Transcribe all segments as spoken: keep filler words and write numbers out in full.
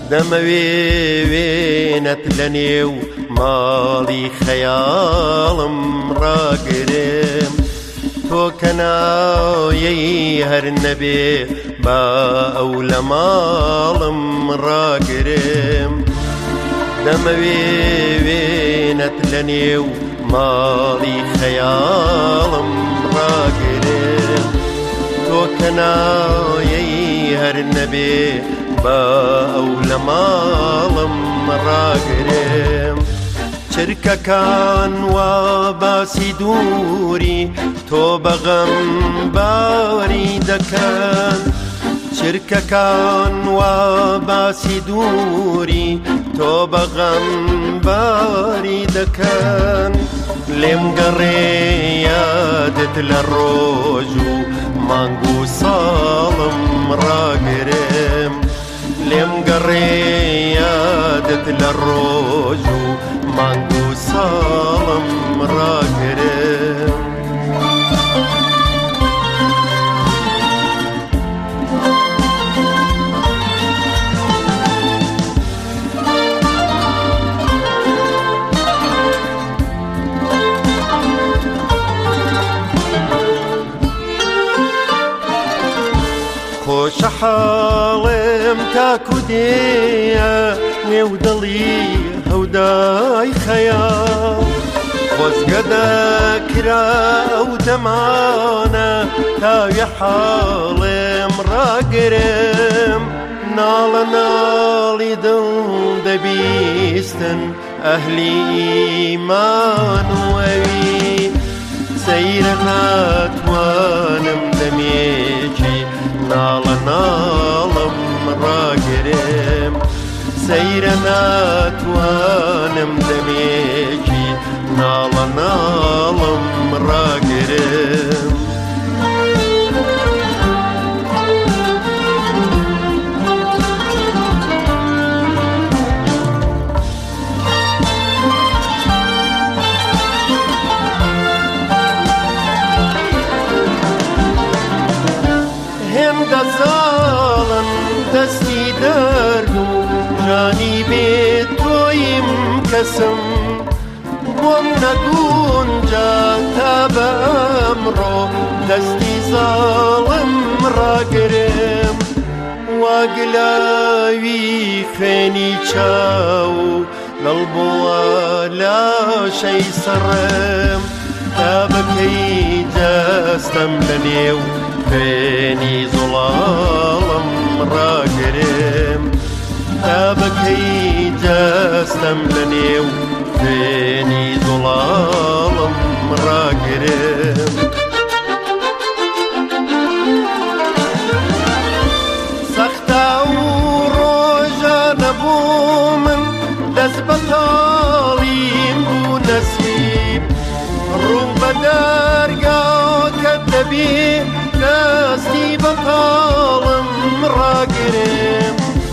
دەمەوێ وێنەت لە نێو ماڵی خەیاڵم ڕاگرم تۆ کە نایەی هەر نەبێ با ئەو لە ماڵم ڕاگرم دەمەوێ وێنەت لە نێو ماڵی خەیاڵم ڕاگرم تۆ کە نایەی هەر نەبێ با ئەو لە ماڵم ڕاگرم چرکەکان وا باسی دووری تۆ بەغەم باری دەکەن چرکەکان وا باسی دووری تۆ بەغەم باری دەکەن لێم گەڕێ یادت لە ڕۆژ و مانگ و ساڵم ڕاگرم لێم گەڕێ یادت لە ڕۆژ و مانگ و ساڵم ڕاگرم خۆشە حاڵێم تاکو دێیە نێو دڵی هەودای خەیاڵ خۆزگە دەکرا ئەو دەمانە تاوی حاڵێم ڕاگرم ناڵە ناڵی دڵ دەبیستن ئەهلی ئیمان وەوی سەیرە ناتوانم دەمێکی ناڵە ناڵم ڕاگرم سەیرە ناتوانم دەمێکی ناڵە ناڵم ڕاگرم هێندە ساڵم دەستی دەرد و ژانی بێ تۆیم کەسم بۆم نەگونجا تا بە ئەمڕۆ دەستی زاڵم ڕاگرم وا گلاوی خوێنی چاو دڵ بۆوە لاشەی سەڕم تا بەکەی دەستەم لە نێو خوێنی زوڵاڵم ڕاگرم تا بەکەی دەستەم لە نێو خوێنی زوڵاڵم ڕاگرم سەختە و ڕۆژانە بوو من دەست بە تاڵیم بوو نەسیب ڕوو بە دەرگاکە دەبێ دەستی بە تاڵم ڕاگرم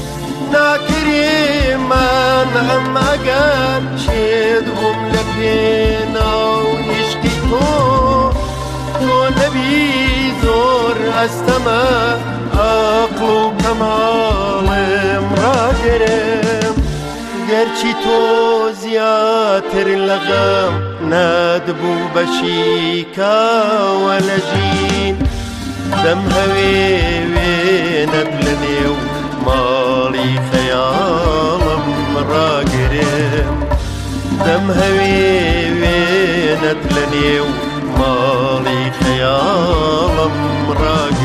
ناکرێمان ئەم ئەگەر شێد بووم لە پێناو عیشقی تۆ تۆ نەبی زۆر ئەستەمە عەقڵ و کەماڵم ڕاگرم گەرچی تۆ زیاتر لە غەم نەدبوو بەشی کاوە لە ژین دەم هەوێ وێنەت لە نێو ماڵی خەیاڵم ڕاگرم دەم هەوێ وێنەت لە نێو ماڵی خەیاڵم ڕاگرم